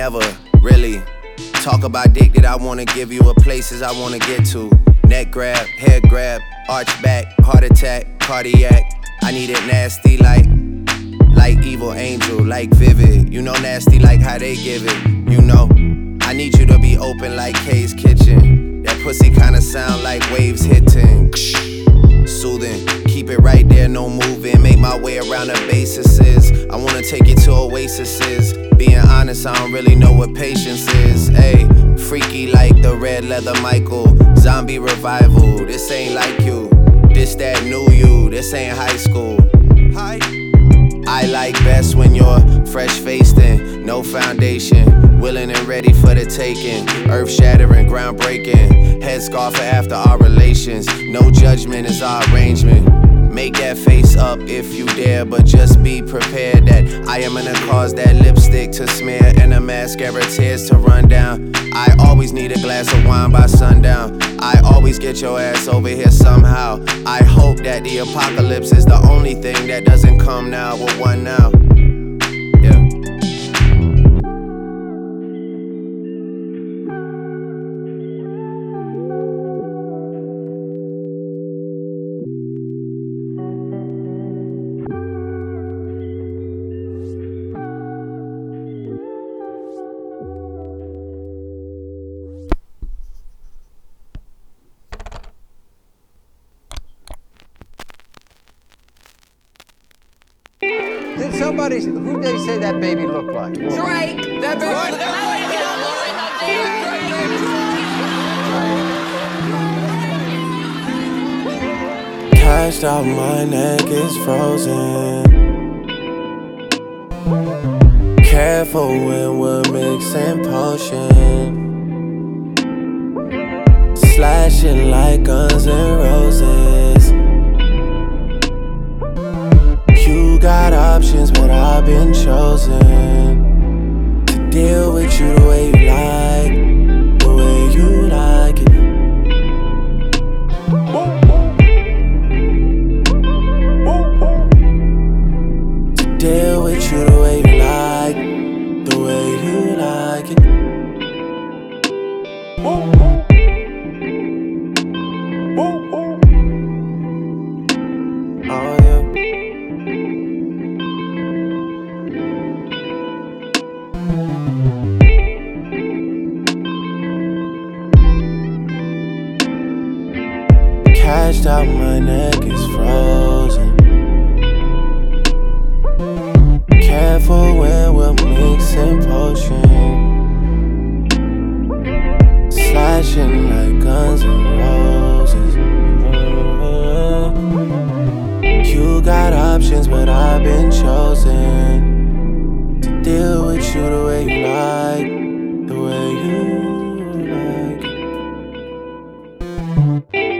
never really talk about dick that I wanna give you, or places I wanna get to. Neck grab, hair grab, arch back, heart attack, cardiac. I need it nasty like Evil Angel, like Vivid. You know nasty like how they give it, you know. I need you to be open like Kay's Kitchen. That pussy kinda sound like waves hitting. Soothing, keep it right there, no moving. Make my way around the bases. I wanna take you to oases. Being honest, I don't really know what patience is. Ayy, freaky like the red leather Michael. Zombie revival, this ain't like you. This that new you, this ain't high school. Hi. I like best when you're fresh-faced and no foundation, willing and ready for the taking, earth-shattering, groundbreaking, headscarf after our relations, no judgment is our arrangement. Make that face up if you dare, but just be prepared that I am gonna cause that lipstick to smear and the mascara tears to run down. I always need a glass of wine by sundown. I always get your ass over here somehow. I hope that the apocalypse is the only thing that doesn't come now. With one now. Yeah. Who did they say that baby looked like? Drake. That baby looked like Cashed out, my neck is frozen. Careful when we're mixing potion. Slashing like Guns N' Roses. You got options, but I've been chosen to deal with you the way you like, the way you like it. To deal with you the way you like, the way you like it. Oh yeah. Cashed out, my neck is frozen. Careful when we're mixing potion. Slashing like Guns N' Roses. You got options, but I've been chosen to deal with you the way you like, the way you like it.